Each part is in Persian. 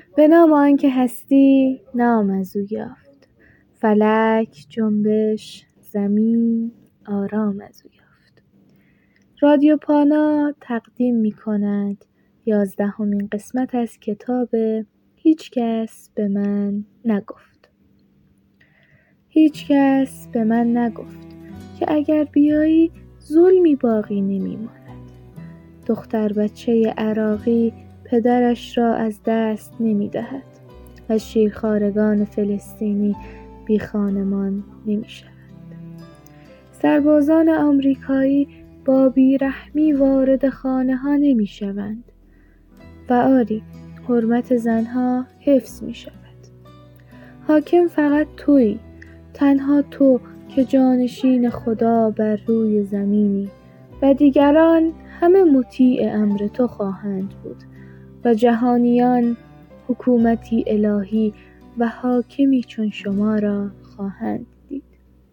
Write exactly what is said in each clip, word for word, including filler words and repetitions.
به نام آنکه هستی نام از او یافت، فلک جنبش، زمین آرام از او یافت. رادیو پانا تقدیم می کند یازدهمین قسمت از کتاب هیچ کس به من نگفت. هیچ کس به من نگفت که اگر بیایی ظلمی باقی نمی ماند. دختر بچه عراقی پدرش را از دست نمی دهد و شیرخوارگان فلسطینی بی خانمان نمی شود. سربازان آمریکایی با بیرحمی وارد خانه ها نمی شوند و آری حرمت زنها حفظ می شود. حاکم فقط تویی، تنها تو که جانشین خدا بر روی زمینی و دیگران همه مطیع امر تو خواهند بود و جهانیان حکومتی الهی و حاکمی چون شما را خواهند دید.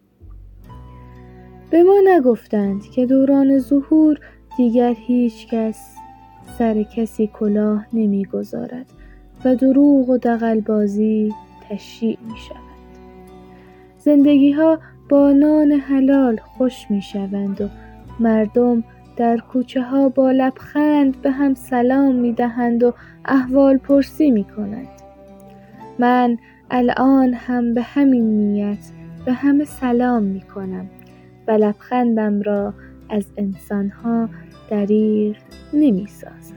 به ما نگفتند که دوران ظهور دیگر هیچ کس سر کسی کلاه نمی گذارد و دروغ و دغلبازی تشییع می شود. زندگی ها با نان حلال خوش می شوند و مردم در کوچه ها با لبخند به هم سلام می دهند و احوال پرسی می کنند. من الان هم به همین نیت به همه سلام می کنم و لبخندم را از انسان ها دریغ نمی سازم.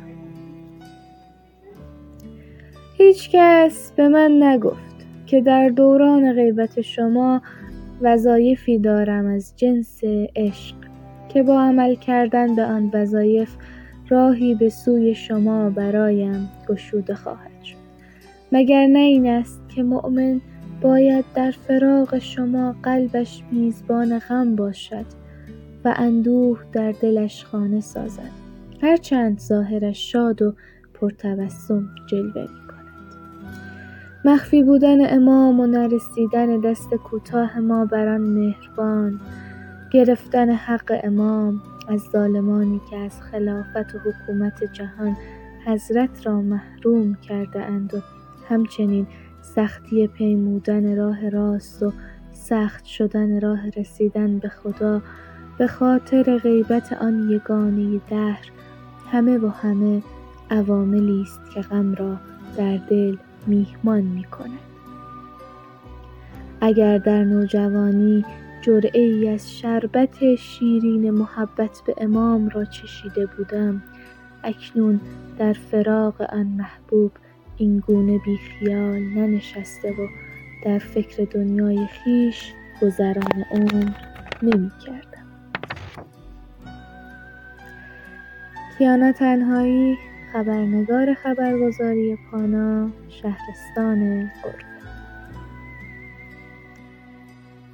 هیچ کس به من نگفت که در دوران غیبت شما وظایفی دارم از جنس عشق که با عمل کردن به آن وظایف راهی به سوی شما برایم گشوده خواهد شد. مگر نه این است که مؤمن باید در فراق شما قلبش میزبان غم باشد و اندوه در دلش خانه سازد، هرچند ظاهرش شاد و پرتبسم جلوه می کند. مخفی بودن امام و نرسیدن دست کوتاه ما بر آن مهربان، گرفتن حق امام از ظالمانی که از خلافت و حکومت جهان حضرت را محروم کرده اند و همچنین سختی پیمودن راه راست و سخت شدن راه رسیدن به خدا به خاطر غیبت آن یگانه دهر، همه و همه عواملی است که غم را در دل میهمان می کند. اگر در نوجوانی جرعه‌ای از شربت شیرین محبت به امام را چشیده بودم، اکنون در فراق آن محبوب این گونه بی خیال ننشسته و در فکر دنیای خویش گذران عمر نمی کردم. کیانا تنهایی، خبرنگار خبرگزاری پانا، شهرستان قم.